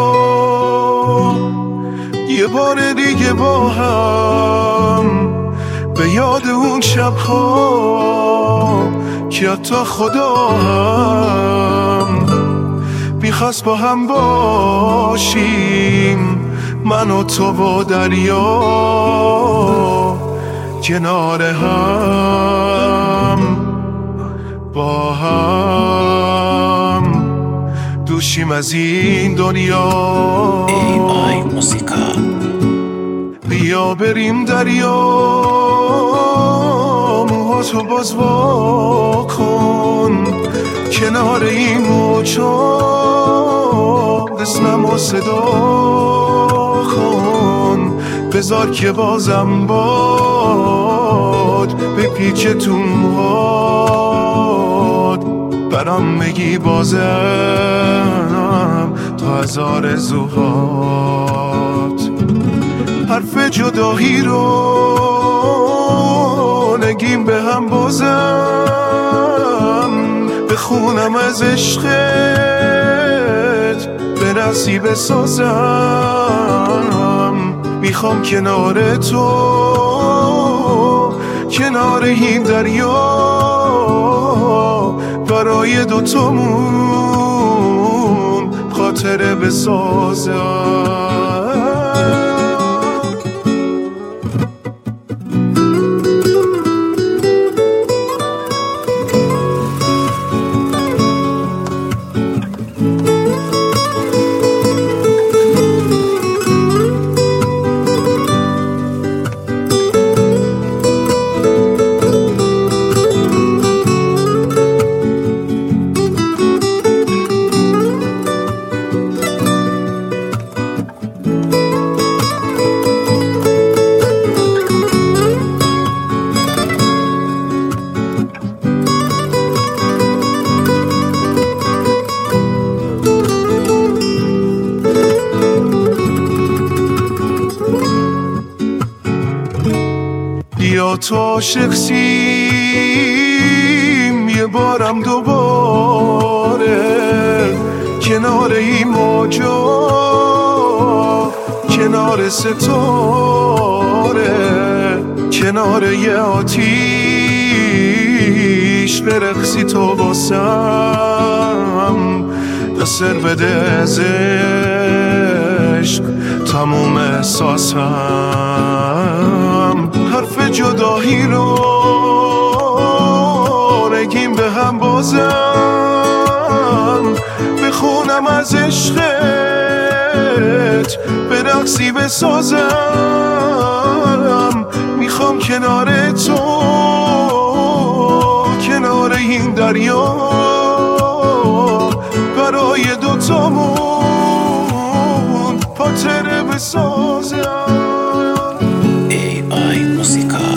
یه بار دیگه با هم به یاد اون شب‌ها که حتی خدا هم میخواست با هم باشیم، من و تو و دریا کنار هم، با هم دوشیم از این دنیا. AI موسیقا. بیا بریم دریا، موهاتو باز وا کن کنار این موجا، اسممو صدا کن، بذار که بازم باد بپیچه تو موهات، برام بگی بازم تا از آرزوهات. حرف جدایی رو نگیم به هم بازم، بخونم از عشقت به نصیب سازم. میخوام کنار تو، کنار این دریا، برای دوتامون خاطره بسازم. یا تو عاشق سیم یه بارم دوباره، کنار این موجا، کنار ستاره، کنار یه آتیش برقصی تو واسم، دستر بده از عشق تموم احساسم. حرف جدایی رو نگیم به هم بازم، بخونم از عشقت به رقصی بسازم. میخوام کنار تو، کنار این دریا، برای دوتامون خاطره بسازم. AI موسیقا.